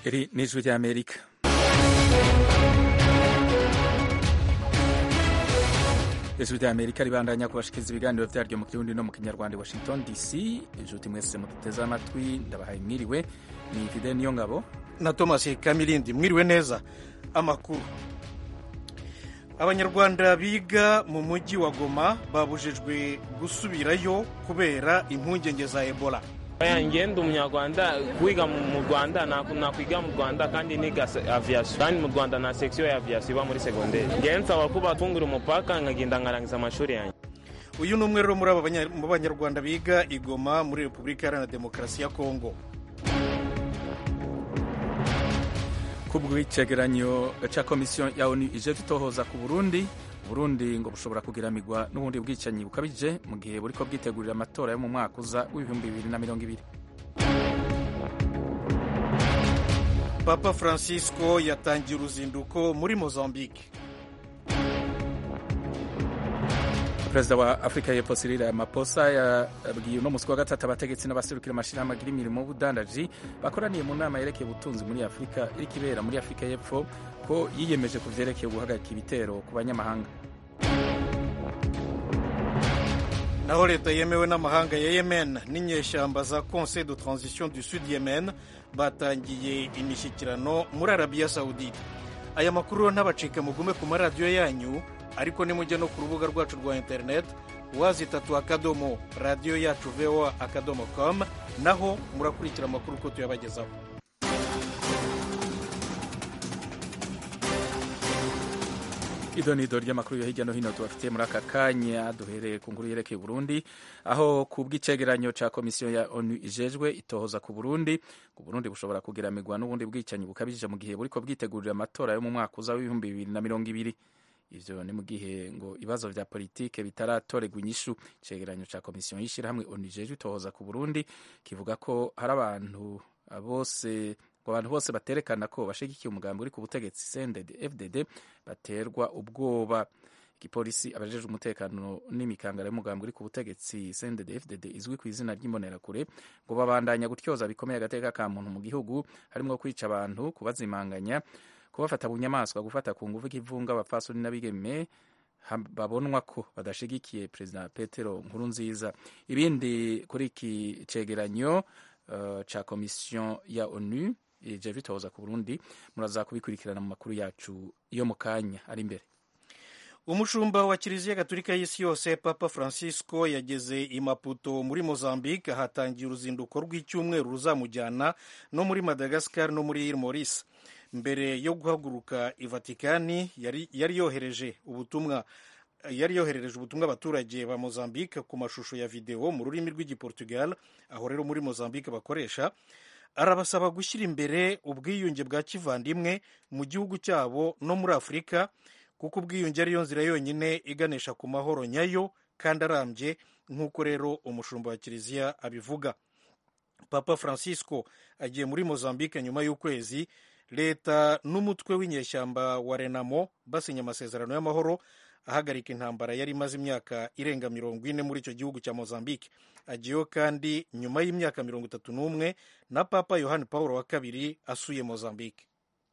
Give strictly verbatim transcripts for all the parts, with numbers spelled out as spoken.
Eri n'ijwi ry'Amerika. Ijwi ry'Amerika ribandanya kubashikiriza ibiganiro vyaryo mu Kirundi no mu Kinyarwanda, Washington D C. Inshuti mwese muduteze amatwi, ndabahaye mwiriwe. Ni Fidel Niyongabo na Thomas Kamilindi. Mwiriwe neza. Amakuru: Abanyarwanda biga mu mujyi wa Goma babujijwe gusubirayo kubera impungenge za Ebola. Ngenda umunyarwanda kwiga mu Rwanda nakwiga mu Rwanda kandi niga aviation, kandi mu Rwanda na section ya aviation iba muri secondaire. Ngenza wakuba tungura umupaka nkagenda ngarangiza amashuri yanjye. Uyu ni umwe rero muri aba banyarwanda biga i Goma muri Repubulika Iharanira Demokarasi ya Kongo. Kubw'icegeranyo ca komisiyo ya ONU ije tutohoza ku Burundi, Burundi ngo bushobora kugiramigwa n'ubundi bwicanyi bukabije mu gihe buriko bwitegurira amatora yo mu mwaka uza w'ibihumbi bibiri na mirongo ibiri. Papa Francisco yatangiye uruzinduko muri Mozambique. Perezida wa Afrika y'Epfo Cyril Ramaphosa yabwiye uno musi wa gatatu abategetsi n'abaserukira amashirahamwe agira imirimo y'ubudandaji bakoraniye mu nama yerekeye ubutunzi muri Afrika iriko ibera muri Afrika y'Epfo ko yiyemeje ku vyerekeye guhagarika ibitero ku banyamahanga. Naho leta yemewe n'amahanga ya Yemen n'inyeshyamba za Conseil de Transition du Sud Yemen batangiye imishyikirano muri Arabia Saoudite. Aya makuru ntabacike mugume ku maradiyo yanyu, ariko nimujye no ku rubuga rwacu rwa internet wazitatu akadomo radio yacu voa akadomo com, naho murakurikira amakuru ko tuyabagezaho. Idonido ry'amakuru yo hirya no hino tubafitiye muri aka kanya, duhereye ku nkuru yerekeye Burundi, aho ku bw'icegeranyo ca komisiyo ya ONU ijejwe itohoza ku Burundi, ku Burundi bushobora kugiramigwa n'ubundi bwicanyi bukabije mu gihe buriko bwitegurira amatora yo mu mwaka uza w'ibihumbi bibiri na mirongo ibiri. Ivyo ni mu gihe ngo ibibazo vya politike bitaratorerwa inyishu. Icegeranyo ca komisiyo y'ishirahamwe ONU ijejwe itohoza ku Burundi kivuga ko hari abantu bose ngo abantu bose baterekana ko bashigikiye umugambi uri ku butegetsi C N D D F D D baterwa ubwoba. Igipolisi abajejwe umutekano n'imikangara y'umugambi uri ku butegetsi C N D D F D D izwi ku izina ry'imbonerakure ngo babandanya gutyoza bikomeye agateka ka muntu mu gihugu, harimwo kwica abantu, kubazimanganya, kubafata bunyamaswa, gufata ku nguvu ikivunga abapfasoni n'abigeme babonwa ko badashigikiye Perezida Petero Nkurunziza. Ibindi kuri iki cegeranyo uh, ca komisiyo ya ONU ije bitoza ku Burundi muraza kubikurikirana mu makuru yacu yo mu kanya ari imbere. Umushumba wa Kiliziya Gatolika y'isi yose Papa Francisco yageze i Maputo muri Mozambique, hatangiye uruzinduko rw'icyumweru ruzamujyana no muri Madagascar no muri Île Maurice. Mbere yo guhaguruka i Vatikani yari, yari yohereje ubutumwa yari yoherereje ubutumwa abaturage ba Mozambique ku mashusho ya video mu rurimi rw'igiportugal, aho rero muri Mozambique bakoresha. Arabasaba gushyira imbere ubwiyunge bwa kivandimwe mu gihugu cyabo no muri Afurika, kuko ubwiyunge ariyo nzira yonyine iganisha ku mahoro nyayo kandi arambye, nk'uko rero umushumba wa Kiliziya abivuga. Papa Francisco agiye muri Mozambique nyuma y'ukwezi leta n'umutwe w'inyeshyamba wa Renamo basinya amasezerano y'amahoro ahagarika intambara yari imaze imyaka irenga mirongo ine muri icyo gihugu cya Mozambique. Agiyeyo kandi nyuma y'imyaka mirongo itatu n'umwe na Papa Yohani Paulo wa kabiri asuye Mozambique.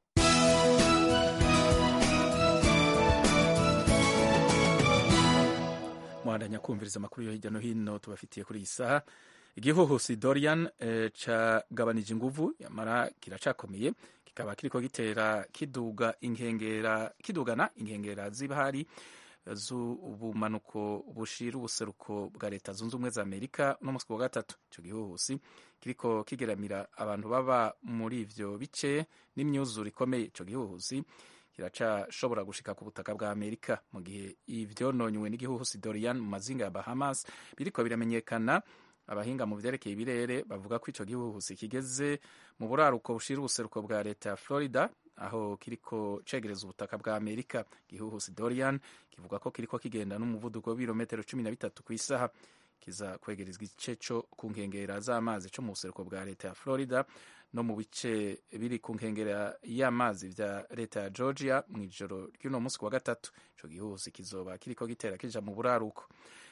Mwandanya kumviriza amakuru yo hirya no hino tubafitiye kuri iyi saha. Igihuhusi Dorian eh, cagabanije inguvu yamara kiracakomeye, kikaba kiriko gitera kiduga inkengera kidugana inkengera z'ibahari z'ubumanuko bushira ubuseruko bwa Leta Zunze Ubumwe za Amerika no musi wa gatatu. Ico gihuhusi kiriko kigeramira abantu baba muri ivyo bice n'imyuzure ikomeye. Ico gihuhusi kiracashobora gushika ku butaka bwa Amerika mu gihe ivyononywe n'igihuhusi Dorian mu mazinga ya Bahamas biriko biramenyekana. Abahinga mu vyerekeye ibirere bavuga ko ico gihuhusi kigeze mu buraruko bushira ubuseruko bwa leta ya Florida, aho kiriko cegereza ubutaka bwa Amerika. Gihuhusi Dorian kivuga ko kiriko kigenda n'umuvuduko w'ibirometero cumi na bitatu kw'isaha, kiza kwegerezwa igice co ku nkengera z'amazi co mu buseruko bwa leta ya Florida no mu bice biri ku nkengera y'amazi vya leta ya Georgia mw'ijoro ry'uno musi wa gatatu. Ico gihuhusi kizoba kiriko gitera kija mu buraruko.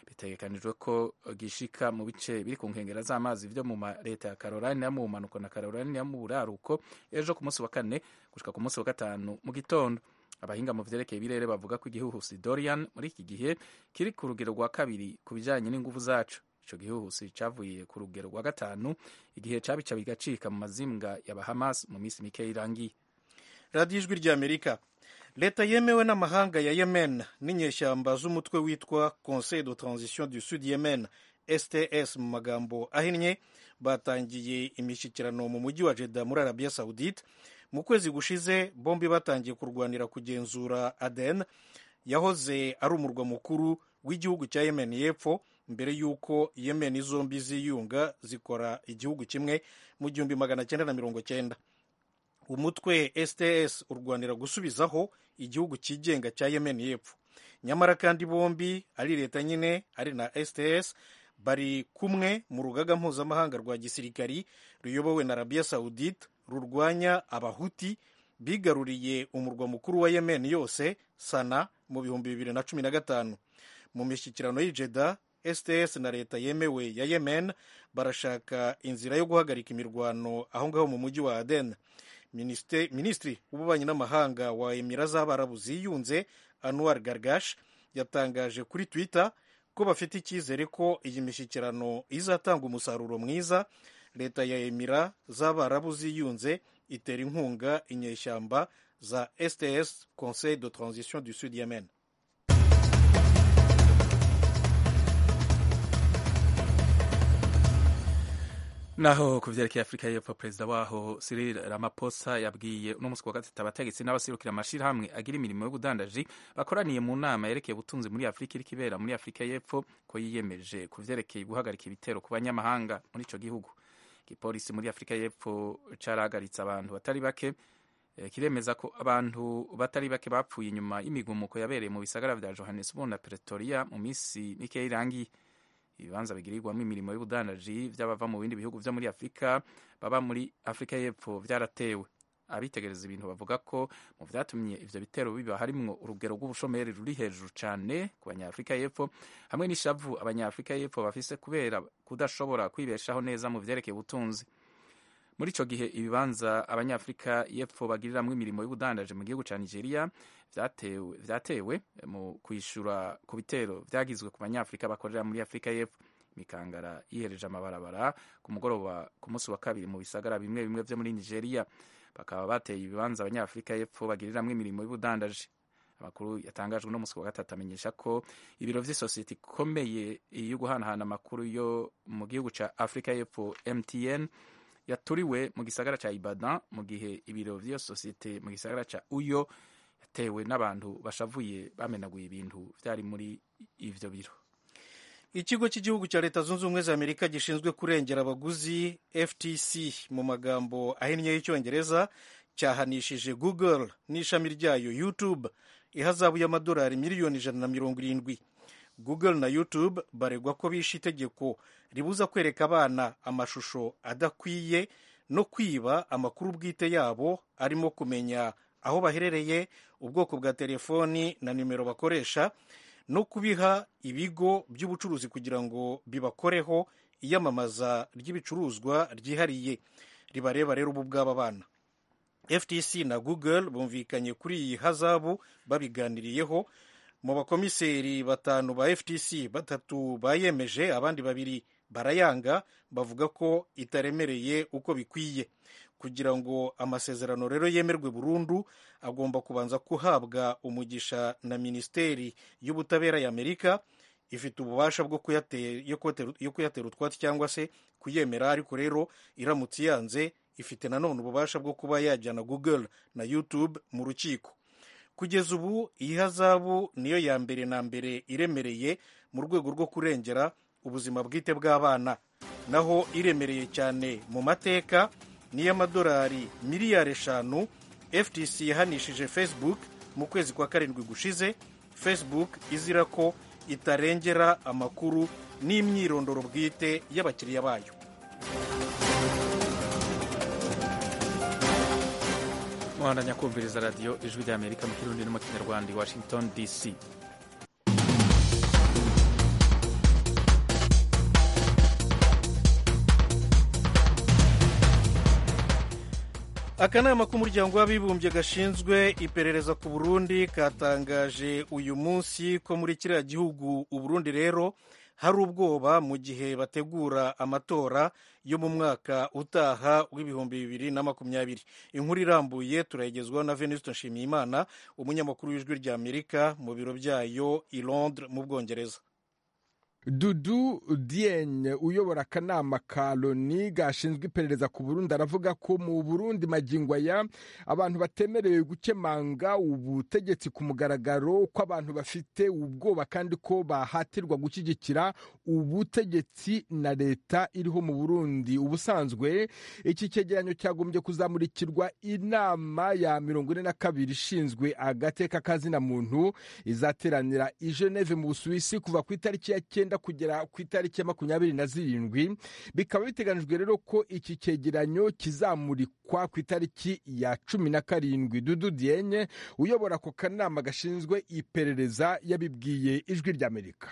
bitegekanijwe ko gishika mu bice biri ku nkengera z'amazi vyo mu leta ya Carolina mu manuko na Carolina mu buraruko ejo ku munsi wa kane gushika ku munsi wa gatanu mu gitondo. Abahinga mu vyerekeye ibirere bavuga ko igihuhusi Dorian muri iki gihe kiri ku rugero rwa kabiri ku bijanye n'inguvu zacu. Ico gihuhusi cavuye ku rugero rwa gatanu igihe cabica bigacika mu mazinga ya Bahamas mu misi mike irangiye. radiyo ijwi ry'Amerika. Leta yemewe n'amahanga ya Yemen n'inyeshyamba z'umutwe witwa Conseil de Transition du Sud Yemen S T S mu magambo ahinnye batangiye imishyikirano mu mujyi wa Jeddah muri Arabia Saudite. Mu kwezi gushize bombi batangiye kurwanira kugenzura Aden yahoze ari umurwa mukuru w'igihugu cya Yemen y'epfo mbere y'uko Yemen zombi ziyunga zikora igihugu kimwe mu gihumbi magana cyenda na mirongo cyenda. Umutwe S T S urwanira gusubizaho igihugu cyigenga cya Yemen y'epfo. Nyamara kandi bombi ari leta nyine ari na S T S bari kumwe mu rugaga mpuzamahanga rwa gisirikari ruyobowe na Arabia Saudite rurwanya abahuti bigaruriye umurwa mukuru wa Yemen yose Sana mu bihumbi bibiri na cumi na gatanu. Mu mishyikirano y'i Jeddah, S T S na leta yemewe ya Yemen barashaka inzira yo guhagarika imirwano aho ngaho mu mujyi wa Aden. Minisitiri w'ububanyi n'amahanga wa Emira z'Abarabu ziyunze Anwar Gargash yatangaje kuri Twitter ko bafite icyizere ko iyi mishyikirano izatanga umusaruro mwiza. Leta ya Emira z'Abarabu ziyunze itera inkunga inyeshyamba za S T S Conseil de Transition du Sud Yemen. Naho ku vyerekeye Afrika y'Epfo, perezida waho Cyril Ramaphosa yabwiye uno musi wa gatatu abategetsi n'abasirukira amashirahamwe agira imirimo y'ubudandaji bakoraniye mu nama yerekeye ubutunzi muri Afrika iriko ibera muri Afrika y'Epfo ko yiyemeje ku vyerekeye guhagarika ibitero ku banyamahanga muri ico gihugu. Igipolisi muri Afrika y'Epfo carahagaritse abantu batari bake, e, kiremeza ko abantu batari bake bapfuye inyuma y'imigumuko yabereye mu bisagara vya Johannesburg na Pretoria mu misi mike irangiye. Ibibanza bigirirwamo imirimo y'ubudandaji vy'abava mu bindi bihugu vyo muri Afrika baba muri Afrika y'Epfo vyaratewe. Abitegereza ibintu bavuga ko mu vyatumye ivyo bitero biba harimwo urugero rw'ubushomeri ruri hejuru cane ku banyafrika y'Epfo hamwe n'ishavu abanyafrika y'Epfo bafise kubera kudashobora kwibeshaho neza mu vyerekeye ubutunzi. Muri ico gihe ibibanza abanyafrika y'Epfo bagiriramwo imirimo y'ubudandaji mu gihugu ca Nigeria vyatewe vyatewe mu kwishura ku bitero vyagizwe ku banyafrika bakorera muri Afrika y'Epfo. Imikangara yihereje amabarabara ku mugoroba ku munsi wa kabiri mu bisagara bimwe bimwe vyo muri Nigeria, bakaba bateye ibibanza abanyafrika y'Epfo bagiriramwo imirimo y'ubudandaji. Amakuru yatangajwe no musi wa gatatu amenyesha ko ibiro vy'isosiyete ikomeye yo guhanahana amakuru yo mu gihugu ca Afrika y'Epfo M T N yaturiwe mu gisagara ca Ibadan, mu gihe ibiro vy'iyo sosiyete mu gisagara ca Uyo yatewe n'abantu bashavuye bamenaguye ibintu vyari muri ivyo biro. Ikigo cy'igihugu cya Leta Zunze Ubumwe za Amerika gishinzwe kurengera abaguzi F T C mu magambo ahinnye y'icyongereza cyahanishije Google n'ishami ryayo YouTube ihazabu y'amadolari miliyoni ijana na mirongo irindwi. Google na YouTube baregwa ko bishe itegeko ribuza kwereka abana amashusho adakwiye no kwiba amakuru bwite yabo arimo kumenya aho baherereye, ubwoko bwa telefoni na nimero bakoresha, no kubiha ibigo by'ubucuruzi kugira ngo bibakoreho iyamamaza ry'ibicuruzwa ryihariye ribareba rero ubu bw'aba bana. F T C na Google bumvikanye kuri iyi hazabu babiganiriyeho. Mu bakomiseri batanu ba F T C, batatu bayemeje, abandi babiri barayanga, bavuga ko itaremereye uko bikwiye. Kugira ngo amasezerano rero yemerwe burundu, agomba kubanza kuhabwa umugisha na Minisiteri y'Ubutabera ya Amerika. Ifite ububasha bwo yo kuyatera utwatsi cyangwa se kuyemera, ariko rero iramutse yanze ifite nanone ububasha bwo kuba yajyana Google na YouTube mu rukiko. Kugeza ubu iyi hazabu niyo ya mbere na mbere iremereye mu rwego rwo kurengera ubuzima bwite bw'abana, naho iremereye cyane mu mateka n'iy'amadolari miliyari eshanu F T C yahanishije Facebook mu kwezi kwa karindwi gushize. Facebook izira ko itarengera amakuru n'imyirondoro bwite y'abakiriya bayo. Muhandanya kumviriza radio Ijwi ry'Amerika mu Kirundi no mu Kinyarwanda, Washington D C. akanama k'umuryango w'abibumbye gashinzwe iperereza ku Burundi katangaje uyu munsi ko muri kiriya gihugu Uburundi rero hari ubwoba mu gihe bategura amatora yo mu mwaka utaha w'ibihumbi bibiri na makumyabiri. Inkuru irambuye turayigezwaho na Venuste Nshimiyimana, umunyamakuru w'ijwi rya Amerika mu biro byayo i Londres mu Bwongereza. Dudu Dieng uyobora akanama ka Loni gashinzwe iperereza ku Burundi aravuga ko mu Burundi magingo aya abantu batemerewe gukemanga ubutegetsi ku mugaragaro, ko abantu bafite ubwoba kandi ko bahatirwa gushyigikira ubutegetsi na leta iriho mu Burundi. Ubusanzwe iki cyegeranyo cyagombye kuzamurikirwa inama ya mirongo ine na kabiri ishinzwe agateka kazina muntu izateranira i Geneve mu Busuwisi kuva ku itariki ya cyenda kugera ku itariki ya makumyabiri na zirindwi. Bikaba biteganijwe rero ko iki cyegeranyo kizamurikwa ku itariki ya cumi na karindwi. Dudu Dieng uyobora ako kanama gashinzwe iperereza yabibwiye ijwi ry'Amerika.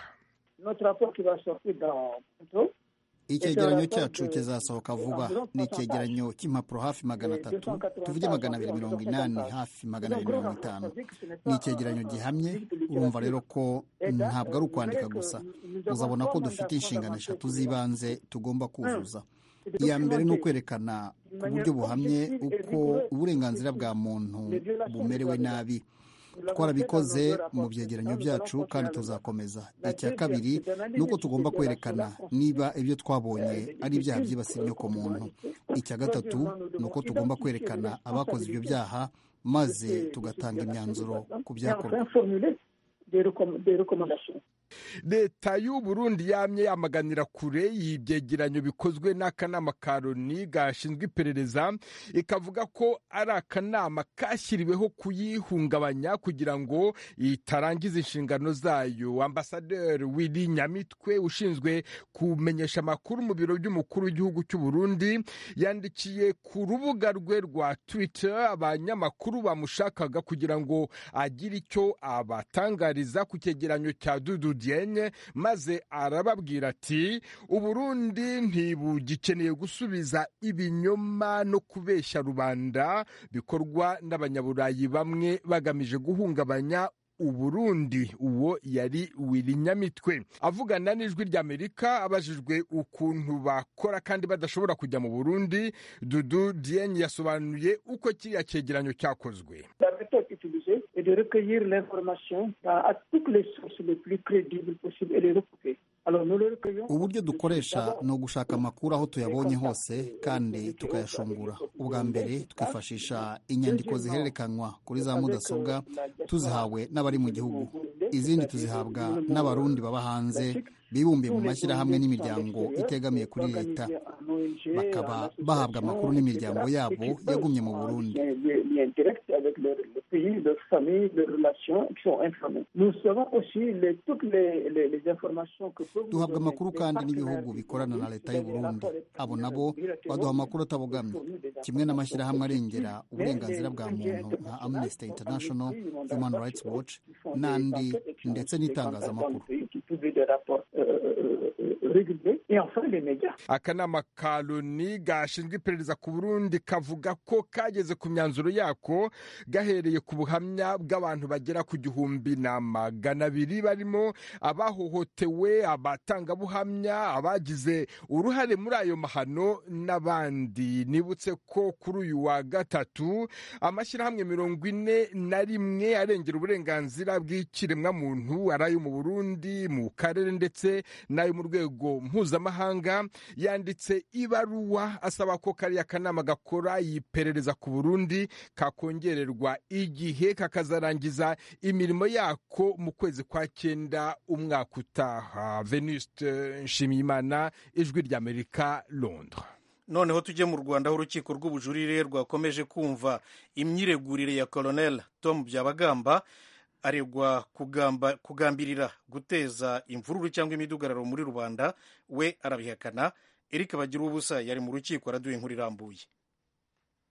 Icyegeranyo cyacu kizasohoka vuba. Ni icyegeranyo cy'impapuro hafi magana atatu, tuvuge magana abiri mirongo inani, hafi magana abiri mirongo itanu. Ni icyegeranyo gihamye. Urumva rero ko ntabwo ari ukwandika gusa. Uzabona ko dufite inshingano eshatu z'ibanze tugomba kuzuza. Iya mbere ni ukwerekana ku buryo buhamye uko uburenganzira bwa muntu bumerewe nabi. Twarabikoze mu byegeranyo byacu kandi tuzakomeza. Icya kabiri ni uko tugomba kwerekana niba ibyo twabonye ari ibyaha byibasira inyokomuntu. Icya gatatu ni uko tugomba kwerekana abakoze ibyo byaha maze tugatanga imyanzuro ku byakorwa. Leta y'u Burundi yamye yamaganira kure y'ibyegeranyo bikozwe n'akanama ka Loni gashinzwe iperereza, ikavuga ko ari akanama kashyiriweho kuyihungabanya kugira ngo itarangiza inshingano zayo. Ambasaderi Willy Nyamitwe ushinzwe kumenyesha amakuru mu biro by'umukuru w'igihugu cy'u Burundi yandikiye ku rubuga rwe rwa Twitter abanyamakuru bamushakaga kugira ngo agire icyo abatangariza ku cyegeranyo cya Dudu Dieng, maze arababwira ati Uburundi ntibugikeneye gusubiza ibinyoma no kubeshya rubanda bikorwa n'abanyaburayi bamwe bagamije guhungabanya Uburundi. Uwo yari Willy Nyamitwe avugana n'ijwi ry'Amerika abajijwe ukuntu bakora kandi badashobora kujya mu Burundi. Dudu Dieng yasobanuye uko kiriya cyegeranyo cyakozwe. Et de recueillir l'information à toutes les sources les plus crédibles possibles et les recouper. Uburyo dukoresha ni ugushaka amakuru aho tuyabonye hose kandi tukayashungura. Ubwa mbere twifashisha inyandiko zihererekanywa kuri za mudasobwa tuzihawe n'abari mu gihugu. Izindi tuzihabwa n'abarundi baba hanze bibumbiye mu mashyirahamwe n'imiryango itegamiye kuri leta, bakaba bahabwa amakuru n'imiryango yabo yagumye mu Burundi. Duhabwa amakuru kandi n'ibihugu bikorana na leta y'u Burundi. Abo nabo baduha amakuru atabogamye, kimwe n'amashyirahamwe arengera uburenganzira bwa muntu nka Amnesty International, Human Rights Watch n'andi, ndetse n'itangazamakuru. Akanama ka Loni gashinzwe iperereza ku Burundi kavuga ko kageze ku myanzuro yako gahereye ku buhamya bw'abantu bagera ku gihumbi na magana abiri barimo abahohotewe, abatangabuhamya, abagize uruhare muri ayo mahano n'abandi. Nibutse ko kuri uyu wa gatatu amashyirahamwe mirongo ine na rimwe arengera uburenganzira bw'ikiremwamuntu ari ayo mu Burundi, mu karere ndetse n'ayo mu rwego mpuzamahanga yanditse ibaruwa asaba ko kariya kanama gakora iperereza ku Burundi kakongererwa igihe kakazarangiza imirimo yako mu kwezi kwa cyenda umwaka utaha. Venuste Nshimiyimana, ijwi ry'Amerika, Londres. Noneho tujye mu Rwanda aho urukiko rw'ubujurire rwakomeje kumva imyiregurire ya Colonel Tom Byabagamba aregwa kugamba, kugambirira guteza imvururu cyangwa imidugararo muri rubanda. We arabihakana. Eric Bagiruwubusa yari mu rukiko araduha inkuru irambuye.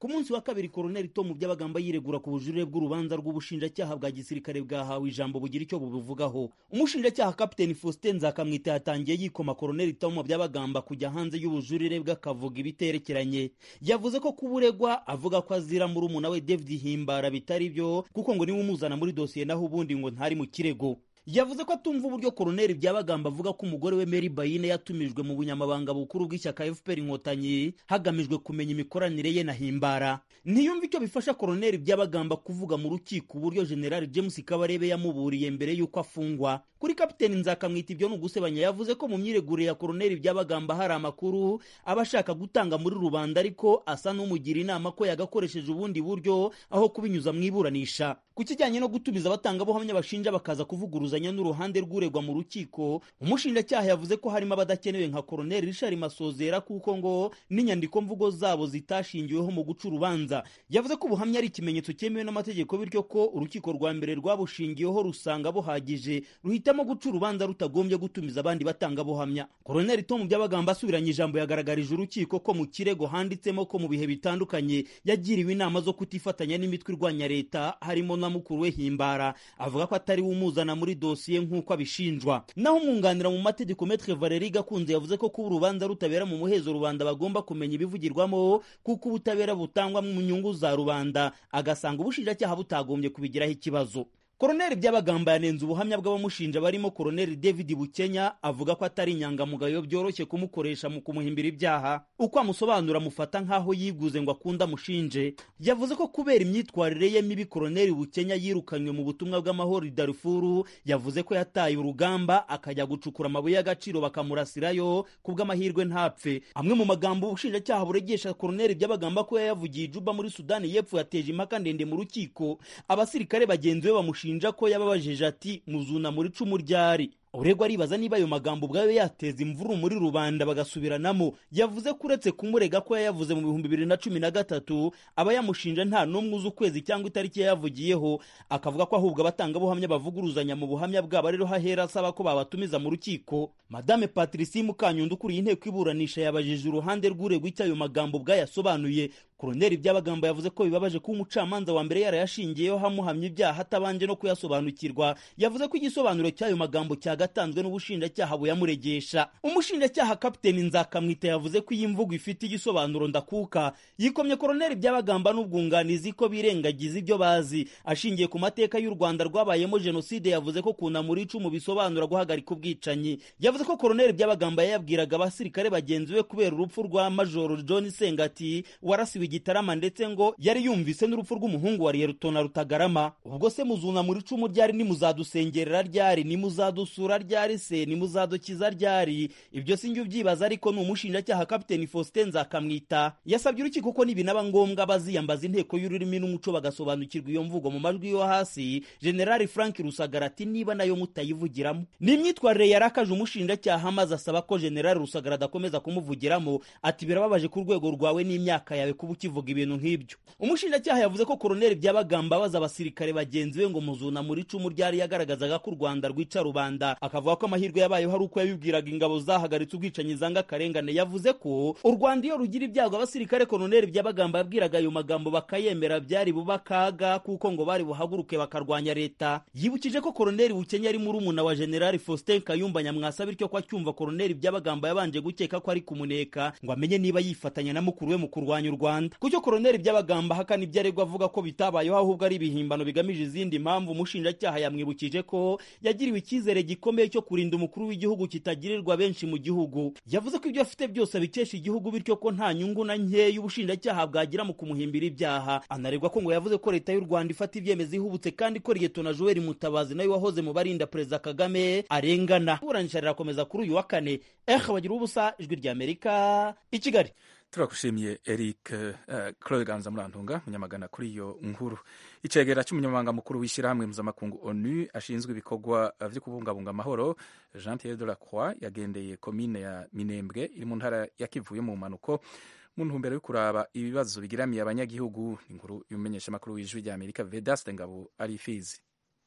ku munsi wa kabiri Colonel Tom Byabagamba yiregura ku bujurire bw'urubanza rw'ubushinjacyaha bwa gisirikare bwahawe ijambo bugira icyo bubivugaho. Umushinjacyaha Kapiteni Faustin Nzakamwita yatangiye yikoma Colonel Tom Byabagamba kujya hanze y'ubujurire bw'akavuga ibiterekeranye. Yavuze ko kuburegwa avuga ko azira muri umuna we David Himbara bitari byo kuko ngo niwe umuzana muri dosiye naho ubundi ngo ntari mu kirego. Yavuze ko atumva uburyo Colonel Byabagamba avuga ko umugore we Mary Bayine yatumijwe mu bunyamabanga bukuru bw'ishyaka F P R Inkotanyi hagamijwe kumenya imikoranire ye na Himbara. Ntiyumva icyo bifasha Colonel Byabagamba kuvuga mu rukiko uburyo General James Kabarebe yamuburiye mbere y'uko afungwa. Kuri Kapiteni Nzakamwita ibyo n'ugusebanya. Yavuze ko mu myiregure ya Colonel Byabagamba hari amakuru abashaka gutanga muri rubanda ariko asa n'umugira inama ko yagakoresheje ubundi buryo aho kubinyuza mu iburanisha. Ku kijyanye no gutumiza abatangabuhamya bashinja bakaza kuvuguruzanya n'uruhande rw'uregwa mu rukiko, umushinjacyaha yavuze ko harimo abadakenewe nka Colonel Richard Masozera kuko ngo n'inyandiko mvugo zabo zitashingiweho mu guca urubanza. Yavuze ko ubuhamya ari ikimenyetso cyemewe n'amategeko bityo ko urukiko rwa mbere rwabushingiyeho rusanga buhagije ruhitamo guca urubanza rutagombye gutumiza abandi batangabuhamya. Colonel Tom Byabagamba asubiranye ijambo yagaragarije urukiko ko mu kirego handitsemo ko mu bihe bitandukanye yagiriwe inama zo kutifatanya n'imitwe irwanya leta harimo na mukuru we Himbara. Avuga ko atari umuzana muri dosiye nk'uko abishinjwa. Naho umwunganira mu mategeko Maître Valérie Gakunze yavuze ko kuba urubanza rutabera mu muhezo rubanda bagomba kumenya ibivugirwamo kuko ubutabera butangwa mu nyungu za rubanda, agasanga ubushinjacyaha butagombye kubigiraho ikibazo. Colonel Byabagamba yanenze ubuhamya bw'abamushinja barimo Colonel David Bukenya avuga ko atari inyangamugayo byoroshye kumukoresha mu kumuhimbira ibyaha. Uko amusobanura mufata nkaho yiguze ngo akunda mushinje. Yavuze ko kubera imyitwarire ye mibi Colonel Bukenya yirukanywe mu butumwa bw'amahoro i Darfur. Yavuze ko yataye urugamba akajya gucukura amabuye y'agaciro bakamurasirayo kubw'amahirwe ntapfe. Amwe mu magambo ubushinjacyaha buregesha Colonel Byabagamba ko yayavugiye Juba muri Sudani y'Epfo yateje impaka ndende mu rukiko. Abasirikare bagenzi be bamushinja ko yababajije ati muzuna muri cumu ryari. Uregwa aribaza niba ayo magambo ubwayo yateza imvururu muri rubanda bagasubiranamo. Yavuze ko uretse kumurega ko yayavuze mu bihumbi bibiri na cumi na gatatu aba yamushinja nta n'umwe uzi ukwezi cyangwa itariki yayavugiyeho. Akavuga ko ahubwo abatangabuhamya bavuguruzanya mu buhamya bwabo rero hahera asaba ko babatumiza mu rukiko. Madame Patricie Mukanyundo ukuriye inteko iburanisha yabajije uruhande rw'uregwa icyo ayo magambo bwayasobanuye. Colonel Byabagamba yavuze ko bibabaje ko umucamanza wa mbere yarayashingiyeho hamuhamya ibyaha atabanje no kuyasobanukirwa. Yavuze ko igisobanuro cy'ayo magambo cyagatanzwe n'ubushinjacyaha buyamuregesha. Umushinjacyaha Kapiteni Nzakamwita yavuze ko iyi mvugo ifite igisobanuro ndakuka. Yikomye Colonel Byabagamba n'ubwunganizi ko birengagiza ibyo bazi. Ashingiye ku mateka y'u Rwanda rwabayemo jenoside yavuze ko kunamura icumu bisobanura guhagarika ubwicanyi. Yavuze ko Colonel Byabagamba yabwiraga abasirikare bagenzi we kubera urupfu rwa Major John Sengati warasiwe Gitarama ndetse ngo yari yumvise n'urupfu rw'umuhungu wa Liyetona Rutagarama. Ubwo se muzuna muri cumu ryari ni muzadusengerera ryari ni muzadusura ryari se ni muzadukiza ryari? Ibyo sinjye ubyibaza ariko ni umushinjacyaha Kapiteni Faustin Nzakamwita yasabye urukiko ko nibinaba ngombwa baziyambaza inteko y'ururimi n'umuco bagasobanukirwa iyo mvugo mu majwi yo hasi. General Frank Rusagara ati niba nayo mutayivugiramo. Ni imyitwarire yarakaje umushinjacyaha maze asaba ko General Rusagara adakomeza kumuvugiramo. Ati birababaje ku rwego rwawe n'imyaka yawe kuba ukivuga ibintu nk'ibyo. Umushinjacyaha yavuze ko Colonel Byabagamba baza abasirikare bagenzi be ngo muzuna muri cumu ryari yagaragazaga ko u Rwanda rwica rubanda. Akavuga ko amahirwe yabayeho hari uko yabibwiraga ingabo zahagaritse ubwicanyi zanga akarengane. Yavuze ko u Rwanda iyo rugira ibyago abasirikare Colonel Byabagamba yabwiraga ayo magambo bakayemera byari buba kaga kuko ngo bari buhaguruke bakarwanya leta. Yibukije ko Colonel Bukenya ari muri umuna wa General Faustin Kayumba Nyamwasa bityo ko acyumva Colonel Byabagamba yabanje gukeka ko ari kumuneka ngo amenye niba yifatanya na mukuru we mu kurwanya u Rwanda. Kucyo Colonel Byabagamba hakana ibyo aregwa avuga ko bitabayeho ahubwo ari ibihimbano bigamije izindi mpamvu. Umushinjacyaha yamwibukije ko yagiriwe icyizere gikomeye cyo kurinda umukuru w'igihugu kitagirirwa benshi mu gihugu. Yavuze ko ibyo afite byose abikesha igihugu bityo ko nta nyungu na nkeya ubushinjacyaha bwagira mu kumuhimbira ibyaha. Anaregwa ko ngo yavuze ko leta y'u Rwanda ifata ibyemezo ihubutse kandi ko Liyetona Joel Mutabazi nawe wahoze mu barinda Perezida Kagame arengana. Iburanisha rirakomeza kuri uyu wa kane. Eh bagira ubusa ijwi rya Amerika i Kigali. Turakushimiye Eric uh, Chloe Ganza Murantunga munyamagana kuri iyo nkuru. Icegera cy'umunyamabanga mukuru w'ishyirahamwe mpuzamakungu ONU ashinzwe ibikorwa vyo kubungabunga amahoro Jean Pierre Delacroix yagendeye komine ya Minembwe iri mu ntara ya Kivu mu manuko mu ntumbero yo kuraba ibibazo bigiramiye abanyagihugu. Inkuru y'umumenyesha makuru w'ijwi rya Amerika Vedaste Ngabo ari Fizi.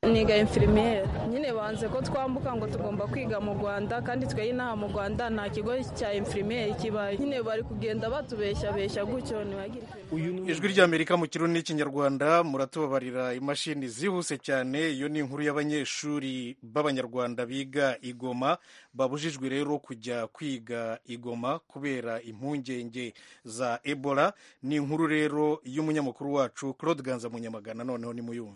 niga infirmiere nyine banze ko twambuka ngo tugomba kwiga mu Rwanda kandi twe inaha mu Rwanda nta kigo cya infirmiere kibaye nyine bari kugenda batubeshya besha gutyo ntibagire. Ijwi ry'Amerika mu Kirundi n'Ikinyarwanda, muratubabarira imashini zihuse cyane. Iyo ni inkuru y'abanyeshuri b'Abanyarwanda biga i Goma babujijwe rero kujya kwiga i Goma kubera impungenge za Ebola. Ni inkuru rero y'umunyamakuru wacu Claude Ganza Munyamagana, noneho nimuyumve.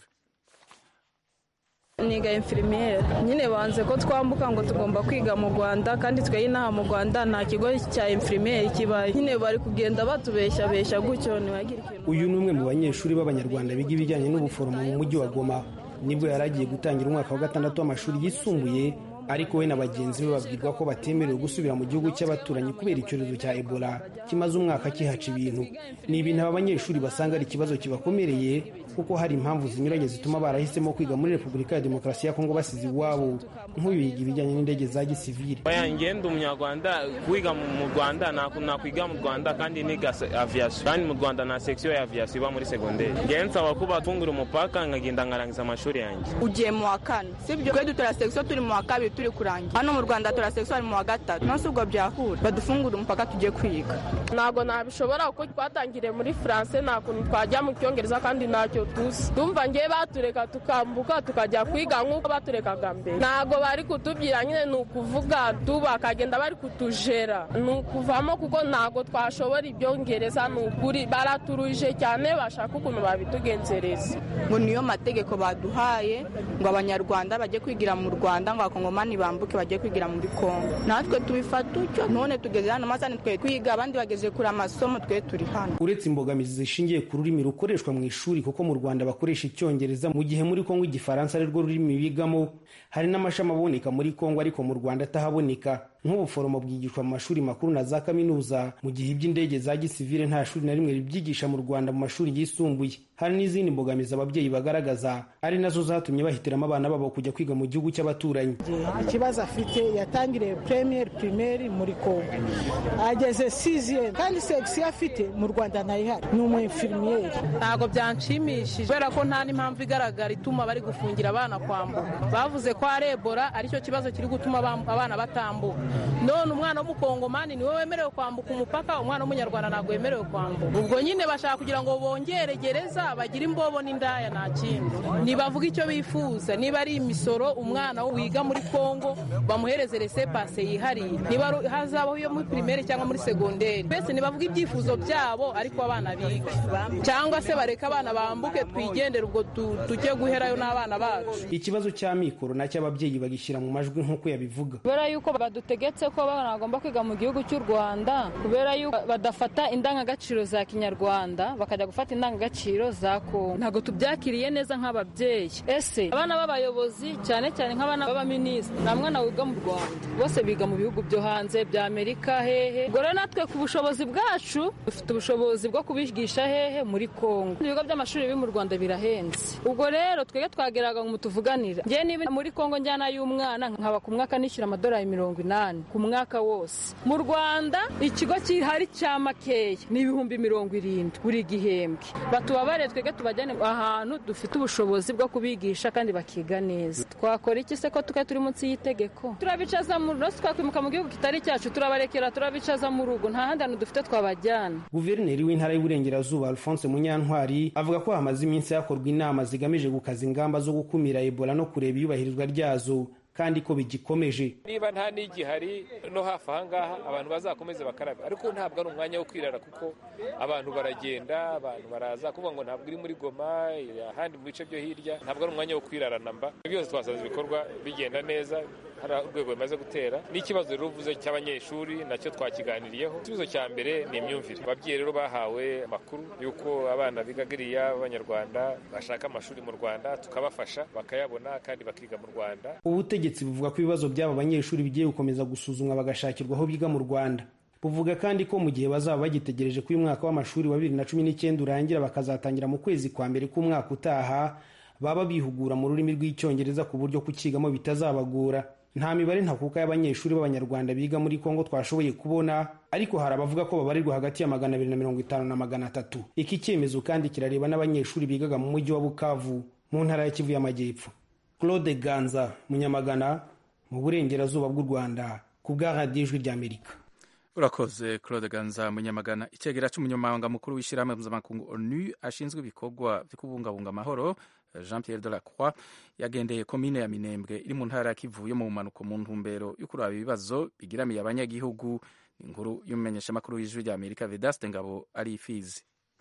Niga infirmiere nyine banze ko twambuka ngo tugomba kwiga mu Rwanda kandi twe inaha mu Rwanda nta kigo cya infirmiere kibaye nyine bari kugenda batubeshya besha gutyo ntibagire ikintu. Uyu ni umwe mu banyeshuri b'Abanyarwanda biga ibijyanye n'ubuforomo mu mujyi wa Goma. Nibwo yaragiye gutangira umwaka wa gatandatu w'amashuri yisumbuye, ariko we na bagenzi be babwirwa ko batemerewe gusubira mu gihugu cy'abaturanyi kubera icyorezo cya Ebola kimaze umwaka kihaca ibintu. Ni ibintu aba banyeshuri basanga ari ikibazo kibakomereye, kuko hari impamvu zinyuranye zituma barahisemo kwiga muri Repubulika ya Demokarasi ya Kongo basize iwabo, nk'uyu yiga ibijyanye n'indege za gisivili. Ngenda umunyarwanda kwiga mu Rwanda nakwiga mu Rwanda kandi niga aviation, kandi mu Rwanda na section ya aviation iba muri secondaire. Ngenza wakuba tungura umupaka nkagenda ngarangiza amashuri yanjye. Ugiye mu wa kane sibyo? Kwe dutora section turi mu wa kabiri turi kurangira. Hano mu Rwanda tora section mu wa gatatu. Nose ubwo byahura badufungura umupaka tujye kwiga. Nago nabishobora uko twatangire muri France nta kuntu twajya mu Cyongereza kandi ntacyo tuzi. Ndumva ngiye batureka tukambuka tukajya kwiga nk'uko baturekaga mbere. Nago bari kutubwira nyine ni ukuvuga tubakagenda bari kutujera. Ni ukuvamo kuko nago twashobora ibyongereza ni ukuri baraturuje cyane bashaka ukuntu babitugenzereza. Ngo niyo mategeko baduhaye ngo Abanyarwanda bajye kwigira mu Rwanda ngo Abakongomani bambuke bajye kwigira muri Kongo. Natwe tubifata utyo none tugeze hano masane twe kwiga abandi bageze kuri amasomo twe turi hano. Uretse imbogamizi zishingiye ku rurimi rukoreshwa mu ishuri kuko mu Rwanda bakoresha Icyongereza mu gihe muri Kongo Igifaransa ari rwo rurimi bigamo, hari n'amashami aboneka muri Kongo ariko mu Rwanda atahaboneka. Nk'ubuforomo bwigishwa mu mashuri makuru na za kaminuza, mu gihe iby'indege za gisivile nta shuri na rimwe ribyigisha mu Rwanda mu mashuri yisumbuye. Hari n'izindi mbogamizi ababyeyi bagaragaza ari nazo zatumye bahitiramo abana babo kujya kwiga mu gihugu cy'abaturanyi. Ikibazo afite yatangiriye premiere primaire muri Kongo, ageze sixième kandi section afite mu Rwanda ntayihari, ni umu infirmiere. Ntago byanshimishije kubera ko nta n'impamvu igaragara ituma bari gufungira abana kwambuka. Bavuze ko ari Ebola aricyo kibazo kiri gutuma abana batambuka. None umwana w'umukongomani niwe wemerewe kwambuka umupaka, umwana w'umunyarwanda ntabwo wemerewe kwambuka. Ubwo nyine bashaka kugira ngo bongere gereza bagira imbobo n'indaya nta kindi. Nibavuga icyo bifuza, niba ari imisoro umwana wiga muri Kongo bamuhereze laissez-passer yihariye, niba hazabaho iyo muri primaire cyangwa muri secondaire. Bese nibavuga ibyifuzo byabo ariko abana biga, cyangwa se bareka abana bambuke twigendere ubwo tujye guherayo n'abana bacu. Ikibazo cya mikoro nacyo ababyeyi bagishyira mu majwi nk'uko yabivuga. Kubera yuko badutegetse ko abana bagomba kwiga mu gihugu cy'u Rwanda, kubera yuko badafata indangagaciro za Kinyarwanda bakajya gufata indangagaciro za Kongo. Ntabwo tubyakiriye neza nk'ababyeyi. Ese abana b'abayobozi cyane cyane nk'abana b'abaminisitiri nta mwana wiga mu Rwanda, bose biga mu bihugu byo hanze bya Amerika hehe. Ubwo rero natwe ku bushobozi bwacu dufite ubushobozi bwo kubigisha hehe muri Kongo. Ibigo by'amashuri biri mu Rwanda birahenze. Ubwo rero twege twageraga ngo mutuvuganira. Ngiye niba muri Kongo njyana y'umwana nkaba ku mwaka nishyura amadolari mirongo inani ku mwaka wose. Mu Rwanda ikigo kihari cya makeya ni ibihumbi mirongo irindwi buri gihembwe. Batubabare twege tubajyane ahantu dufite ubushobozi bwo kubigisha kandi bakiga neza. Twakora iki se ko tuka turi munsi y'itegeko? Turabicaza mu rugo, twakwimuka mu gihugu kitari cyacu, turabarekera turabicaza mu rugo, nta handi hantu dufite twabajyana. Guverineri w'intara y'Uburengerazuba Alphonse Munyantwari avuga ko hamaze iminsi hakorwa inama zigamije gukaza ingamba zo gukumira Ebola no kureba iyubahirizwa ryazo, kandi ko bigikomeje. Niba nta n'igihari no hafi aha ngaha abantu bazakomeze bakarabe, ariko ntabwo ari umwanya wo kwirara kuko abantu baragenda, abantu baraza kuvuga ngo ntabwo iri muri Goma, ahandi mu bice byo hirya, ntabwo ari umwanya wo kwirarana mba. Byose twasanze ibikorwa bigenda neza, hari urwego bimaze gutera. N'ikibazo rero uvuze cy'abanyeshuri nacyo twakiganiriyeho. Ikibazo cya mbere ni imyumvire. Ababyeyi rero bahawe amakuru y'uko abana bigagiriya b'Abanyarwanda bashaka amashuri mu Rwanda, tukabafasha bakayabona kandi bakiga mu Rwanda. Ubutegetsi buvuga ko ibibazo by'aba banyeshuri bigiye gukomeza gusuzumwa bagashakirwa aho biga mu Rwanda. Buvuga kandi ko mu gihe bazaba bagitegereje ko uyu mwaka w'amashuri wa bibiri na cumi n'icyenda urangira bakazatangira mu kwezi kwa mbere k'umwaka utaha, baba bihugura mu rurimi rw'Icyongereza ku buryo kukigamo bitazabagora. Nta mibare ntakuka y'abanyeshuri b'Abanyarwanda biga muri Kongo twashoboye kubona, ariko hari abavuga ko babarirwa hagati ya magana abiri na mirongo itanu na magana atatu. Iki cyemezo kandi kirareba n'abanyeshuri bigaga mu mujyi wa Bukavu mu ntara ya Kivu y'Amajyepfo. Claude Ganza Munyamagana mu burengerazuba bw'u Rwanda ku bwa radiyo ijwi ry'Amerika. urakoze Claude Ganza Munyamagana. Icegera c'umunyamabanga mukuru w'ishirahamwe mpuzamakungu ONU ashinzwe ibikorwa vyo kubungabunga amahoro Jean Pierre Delacroix yagendeye komine ya Minembwe iri mu ntara ya Kivu yo mu bumanuko mu ntumbero yo kuraba ibibazo bigiramiye abanyagihugu. Inkuru y'umumenyeshamakuru w'ijwi ry'Amerika Vedaste Ngabo ari Ifizi.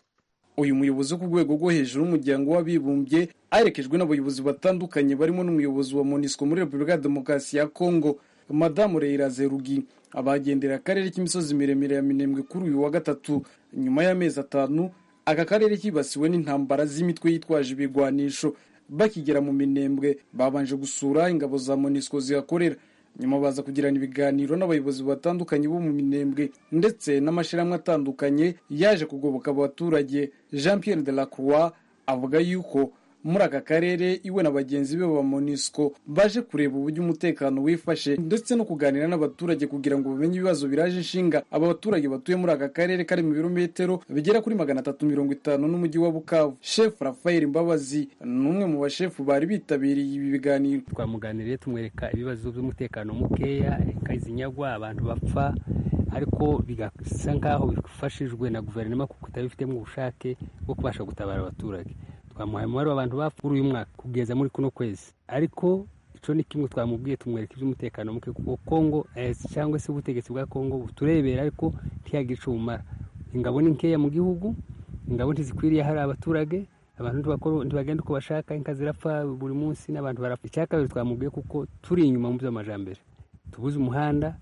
Uyu muyobozi wo ku rwego rwo hejuru w'umuryango w'abibumbye aherekejwe n'abayobozi batandukanye barimo n'umuyobozi wa MONUSCO muri Repubulika ya Demokarasi ya Kongo Madamu Leila Zerugi abagendera akarere k'imisozi miremire ya Minembwe kuri uyu wa gatatu. Nyuma y'amezi atanu aka karere kibasiwe n'intambara z'imitwe yitwaje ibigwanisho. Bakigera mu Minembwe babanje gusura ingabo za MONUSCO zihakorera, nyuma baza kugirana ibiganiro n'abayobozi batandukanye bo mu Minembwe ndetse n'amashirahamwe atandukanye yaje kugoboka abaturage. Jean Pierre Delacroix avuga yuko muri aka karere iwe na bagenzi be ba MONUSCO baje kureba uburyo umutekano wifashe ndetse no kuganira n'abaturage kugira ngo bamenye ibibazo biraje inshinga aba baturage batuye muri aka karere kari mu birometero bigera kuri magana atatu mirongo itanu n'umujyi wa Bukavu. Chef Raphael Mbabazi n'umwe mu bashefu bari bitabiriye ibi biganiro. Twamuganiriye tumwereka ibibazo by'umutekano mukeya, kazinyagwa, abantu bapfa, ariko bigasa nkaho bifashijwe na guverinoma kuko utabifitemo ubushake bwo kubasha gutabara abaturage. Twamuhaye umubare w'abantu bapfuye uyu mwaka kugeza muri kuno kwezi, ariko ico ni kimwe twamubwiye tumwereka iby'umutekano muke kuko Kongo eh, cyangwa se ubutegetsi bwa Kongo buturebera ariko ntiyagira ico bumara. Ingabo ni nkeya mu gihugu, ingabo ntizikwiriye hari abaturage, abantu ntibakora ntibagenda uko bashaka, inka zirapfa buri munsi n'abantu barapfa. Icyakabiri twamubwiye kuko turi inyuma mu by'amajambere, tubuze umuhanda,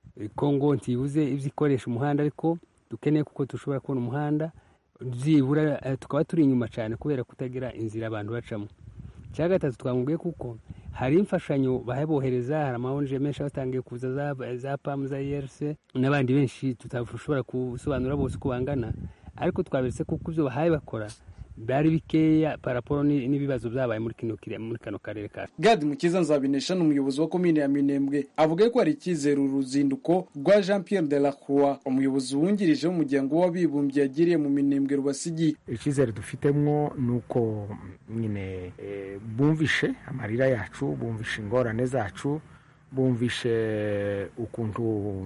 Kongo ntibuze ivyikoresha umuhanda, ariko dukeneye kuko dushobora kubona umuhanda zibura, tukaba turi inyuma cyane kubera kutagira inzira abantu bacamo. Cya gatatu twamubwiye kuko hari imfashanyo bahebohereza, hari amahonje menshi batangiye kuza za, za P A M za I R C n'abandi benshi tutashobora kusobanura bose uko bangana, ariko twabiretse kuko ibyo bahaye bakora bari bikeya paraporo n'ibibazo byabaye muri kino muri kano karere ka. Gad Mukiza Nzabinesha n'umuyobozi wa komine ya Minembwe avuga ko ari ikizere uruzinduko rwa Jean Pierre Delacroix, umuyobozi wungirije w'umuryango w'abibumbye yagiriye mu Minembwe Rubasigi. Ikizere dufitemwo nuko nyine e, bumvishe amarira yacu, bumvishe ingorane zacu, bumvishe ukuntu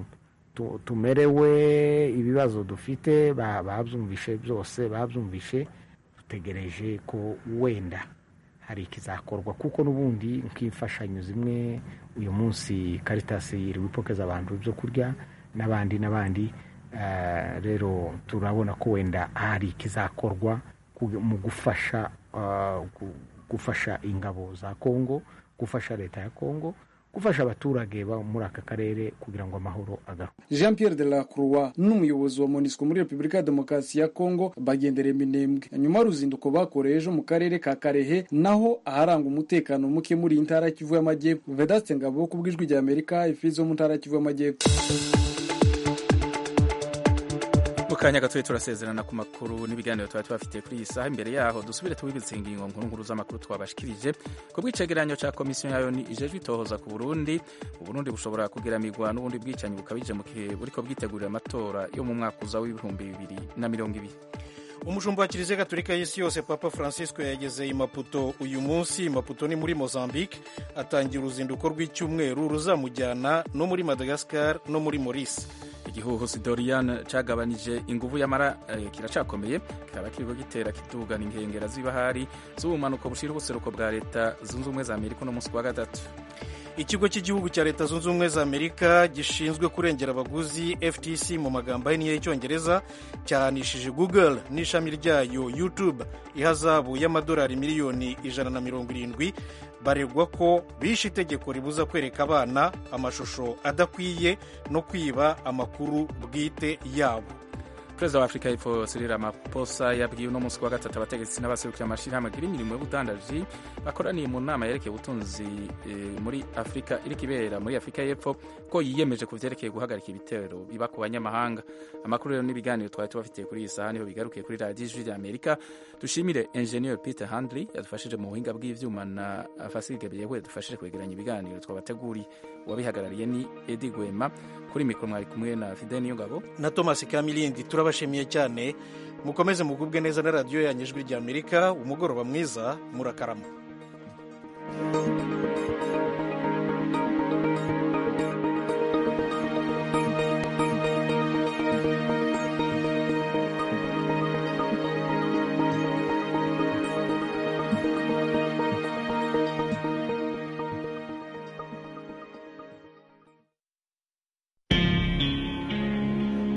tumerewe, ibibazo dufite babyumvishe byose, babyumvishe. Tegereje ko wenda hari ikizakorwa kuko nubundi nk'imfashanyo zimwe uyu munsi Caritas iri gupokeza abantu byo kurya n'abandi n'abandi. Uh, rero turabona ko wenda hari ikizakorwa mu gufasha uh, gufasha ingabo za Kongo, gufasha leta ya Kongo, gufasha abaturage ba muri aka karere kugira ngo amahoro agaruke. Jean Pierre Delacroix n'umuyobozi wa MONUSCO muri Repubulika ya Demokarasi ya Kongo bagendere Minembwe nyuma y'uruzinduko bakoreye ejo mu karere ka Karehe, naho aharanga umutekano muke muri intara Kivu y'Amajyepfo. Vedaste Ngabo ku bw'ijwi rya Amerika, Ifizo mu ntara Kivu y'Amajyepfo. Mukanya gatoye turasezerana ku makuru n'ibiganiro twari twafite kuri iyi saha. Imbere yaho dusubire tubibutse ingingo nkuru nkuru z'amakuru twabashikirije. Ku bw'icegeranyo ca komisiyo yayo ni ijejwe itohoza ku Burundi, Uburundi bushobora kugira migwa n'ubundi bwicanyi bukabije mu gihe buriko bwitegurira amatora yo mu mwaka uza w'ibihumbi bibiri na mirongo ibiri. Umushumba wa Kiliziya Gatolika y'isi yose Papa Francisco yageze i Maputo uyu munsi. Maputo ni muri Mozambique, atangira uruzinduko rw'icyumweru ruzamujyana no muri Madagascar no muri Maurice. Igihuhusi Dorian cagabanije inguvu y'amara eh, kiracakomeye, kikaba kiriko gitera kitugana inkengera z'ibahari z'ubumanuko bushira ubuseruko bwa leta zunze ubumwe za Amerika no musi wa gatatu. Ikigo cy'igihugu cya leta zunze ubumwe za Amerika gishinzwe kurengera abaguzi F T C mu magambo ahinnye y'icyongereza cyahanishije Google n'ishami ryayo YouTube ihazabu y'amadolari miliyoni ijana na mirongo irindwi baregwa ko bishe itegeko ribuza kwereka abana amashusho adakwiye no kwiba amakuru bwite yabo. Perezida wa Afrika y'Epfo Cyril Ramaphosa yabwiye uno munsi wa gatatu abategetsi n'abaserukira amashirahamwe agira imirimo y'ubudandaji bakoraniye mu nama yerekeye ubutunzi e, muri Afrika iri kibera muri Afrika y'Epfo ko yiyemeje kuvyerekeye guhagarika ibitero biba ku banyamahanga. Amakuru rero n'ibiganiro twari tubafitiye kuri iyi saha niho bigarukiye kuri Radio Ijwi Amerika. Dushimire Engineer Peter Handley yadufashije mu buhinga bw'ivyuma na Fasil Gabriel yadufashije kwegeranya ibiganiro twabateguriye. Wabihagarariye ni Edi Gwema, kuri mikoro mwari kumwe na Fidel Niyongabo na Thomas Kamilindi. Turabashimiye cyane, mukomeze mugubwe neza na radio yanyu Ijwi ry'Amerika. Umugoroba mwiza, murakarama. Amerika.